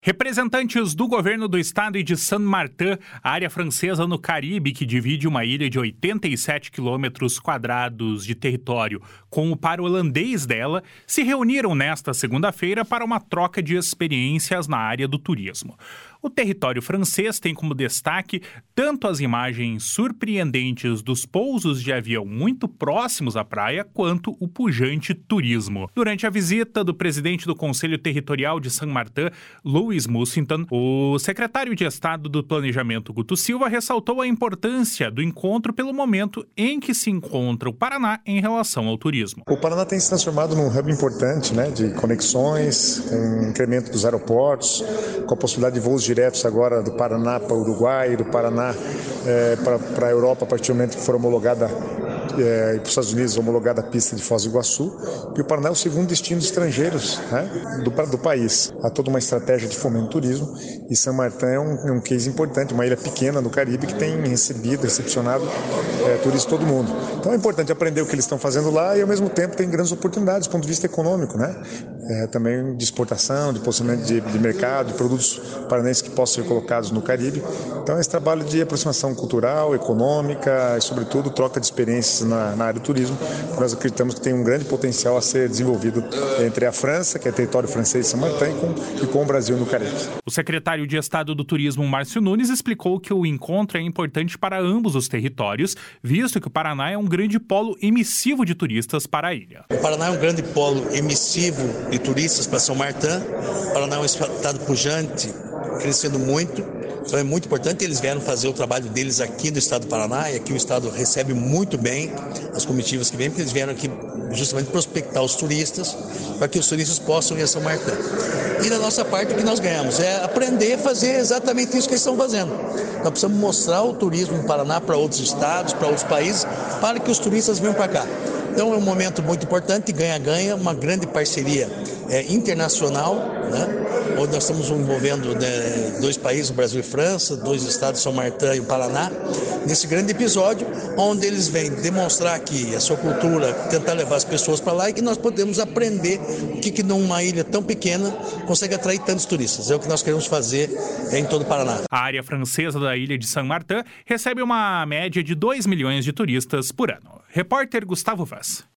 Representantes do governo do estado e de Saint-Martin, a área francesa no Caribe, que divide uma ilha de 87 quilômetros quadrados de território com o par holandês dela, se reuniram nesta segunda-feira para uma troca de experiências na área do turismo. O território francês tem como destaque tanto as imagens surpreendentes dos pousos de avião muito próximos à praia, quanto o pujante turismo. Durante a visita do presidente do Conselho Territorial de Saint-Martin, Louis Mussington, o secretário de Estado do Planejamento, Guto Silva, ressaltou a importância do encontro pelo momento em que se encontra o Paraná em relação ao turismo. O Paraná tem se transformado num hub importante, de conexões, com incremento dos aeroportos, com a possibilidade de voos diretos agora do Paraná para o Uruguai, do Paraná para a Europa, a partir do momento que for homologada e para os Estados Unidos homologada a pista de Foz do Iguaçu, e o Paraná é o segundo destino de estrangeiros do país. Há toda uma estratégia de fomento do turismo, e São Martin é um case importante, uma ilha pequena do Caribe que tem recepcionado turistas de todo mundo. Então é importante aprender o que eles estão fazendo lá e ao mesmo tempo tem grandes oportunidades do ponto de vista econômico, também de exportação, de posicionamento de mercado, de produtos paranenses que possam ser colocados no Caribe. Então esse trabalho de aproximação cultural, econômica e sobretudo troca de experiências na área do turismo, nós acreditamos que tem um grande potencial a ser desenvolvido entre a França, que é território francês de São Martin, e com o Brasil no Caribe. O secretário de Estado do Turismo, Márcio Nunes, explicou que o encontro é importante para ambos os territórios, visto que o Paraná é um grande polo emissivo de turistas para a ilha. O Paraná é um grande polo emissivo de turistas para São Martin. O Paraná é um estado pujante, crescendo muito. Então é muito importante, eles vieram fazer o trabalho deles aqui no estado do Paraná, e aqui o estado recebe muito bem as comitivas que vêm, porque eles vieram aqui justamente prospectar os turistas, para que os turistas possam ir a São Martin. E da nossa parte, o que nós ganhamos é aprender a fazer exatamente isso que eles estão fazendo. Nós precisamos mostrar o turismo no Paraná para outros estados, para outros países, para que os turistas venham para cá. Então é um momento muito importante, ganha-ganha, uma grande parceria internacional, onde nós estamos envolvendo dois países, o Brasil e França, dois estados, São Martin e o Paraná, nesse grande episódio, onde eles vêm demonstrar aqui a sua cultura, tentar levar as pessoas para lá, e que nós podemos aprender o que numa ilha tão pequena consegue atrair tantos turistas. É o que nós queremos fazer em todo o Paraná. A área francesa da ilha de Saint-Martin recebe uma média de 2 milhões de turistas por ano. Repórter Gustavo Vaz.